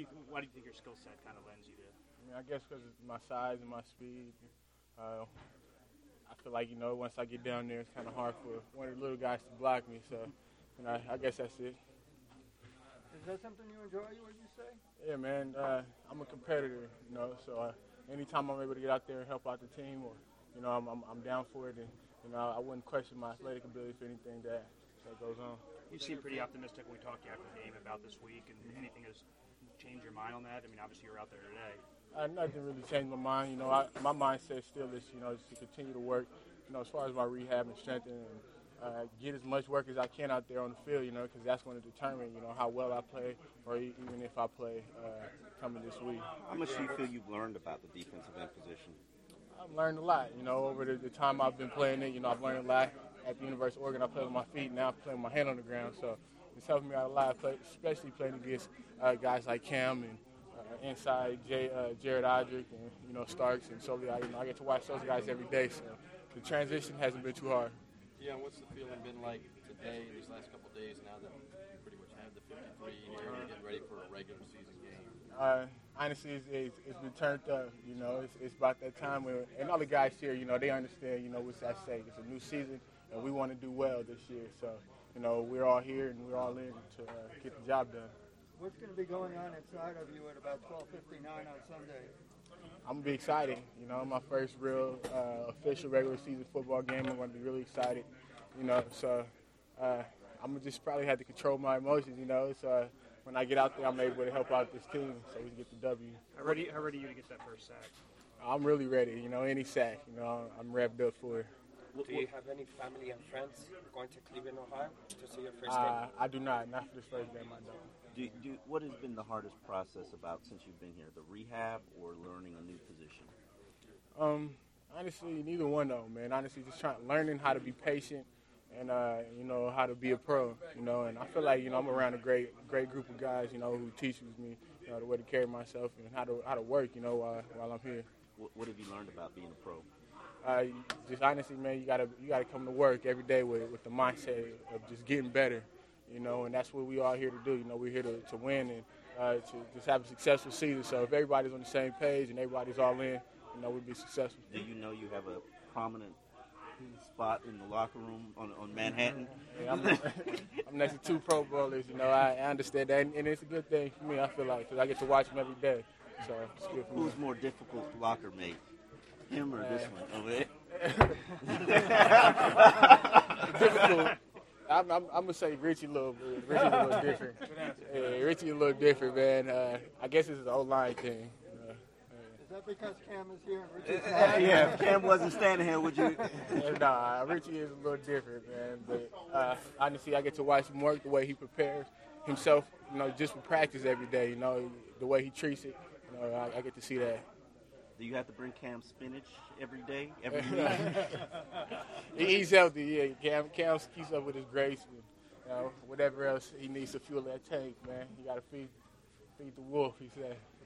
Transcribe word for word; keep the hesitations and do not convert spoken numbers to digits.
you, why do you think your skill set kind of lends you to? I mean, I guess because of my size and my speed. Uh, I feel like, you know, once I get down there, it's kind of hard for one of the little guys to block me. So, you know, I, I guess that's it. Is that something you enjoy, would you say? Yeah, man. Uh, I'm a competitor, you know, so uh, anytime I'm able to get out there and help out the team, or, you know, I'm, I'm, I'm down for it. And, you know, I wouldn't question my athletic ability for anything that, that goes on. You seem pretty optimistic when we talked to you after the game about this week, and anything has changed your mind on that? I mean, obviously you're out there today. Uh, nothing really changed my mind. You know, I, my mindset still is, you know, is to continue to work, you know, as far as my rehab and strengthening, and uh, get as much work as I can out there on the field, you know, because that's going to determine, you know, how well I play, or even if I play uh, coming this week. How much do you feel you've learned about the defensive end position? I've learned a lot, you know, over the, the time I've been playing it. You know, I've learned a lot. At the University of Oregon, I play with my feet. Now I play with my hand on the ground, so it's helping me out a lot, play, especially playing against uh, guys like Cam and uh, inside Jay, uh, Jared Odrick and, you know, Starks and so I, you know, I get to watch those guys every day, so the transition hasn't been too hard. Yeah, what's the feeling been like today, these last couple of days, now that you pretty much have the fifty-three and you're getting ready for a regular season game? Uh, honestly, it's, it's, it's been turned up. You know, it's, it's about that time where, and all the guys here, you know, they understand, you know, what's at stake. It's a new season, and we want to do well this year. So, you know, we're all here and we're all in to uh, get the job done. What's going to be going on inside of you at about twelve fifty-nine on Sunday? I'm going to be excited. You know, my first real uh, official regular season football game. I'm going to be really excited. You know, so uh, I'm going to just probably have to control my emotions, you know. So uh, when I get out there, I'm able to help out this team so we can get the W. How ready, how ready are you to get that first sack? I'm really ready. You know, any sack, you know, I'm revved up for it. Do you have any family and friends going to Cleveland, Ohio to see your first Uh, game? I do not. Not for this first game, I don't. Do, do, what has been the hardest process about since you've been here, the rehab or learning a new position? Um, honestly, neither one though, man. Honestly, just trying learning how to be patient and uh, you know, how to be a pro. You know, and I feel like, you know, I'm around a great great group of guys, you know, who teaches me, you know, the way to carry myself and how to how to work, you know, while while I'm here. What, what have you learned about being a pro? Uh, just honestly, man, you gotta you gotta come to work every day with with the mindset of just getting better. You know, and that's what we are here to do. You know, we're here to, to win and uh, to just have a successful season. So if everybody's on the same page and everybody's all in, you know, we'll be successful. Do you know you have a prominent spot in the locker room on, on Manhattan? Yeah, I'm, I'm next to two Pro Bowlers. You know, I, I understand that, and, and it's a good thing for me, I feel like, because I get to watch them every day. So it's good for me. Who's more difficult locker mate, him or uh, this one over there? Difficult. I'm, I'm, I'm gonna say Richie a little bit. Richie a little different. Yeah, Richie a little different, man. Uh, I guess it's an O-line thing. Uh, Is that because Cam is here and Richie's not? Yeah, if Cam wasn't standing here, would you? Yeah, nah, Richie is a little different, man. But uh, honestly, I get to watch him work, the way he prepares himself, you know, just for practice every day. You know, the way he treats it. You know, I, I get to see that. Do you have to bring Cam spinach every day, every week? He eats healthy, yeah. Cam, Cam keeps up with his grace and, you know, whatever else he needs to fuel that tank, man. You got to feed feed the wolf, he said.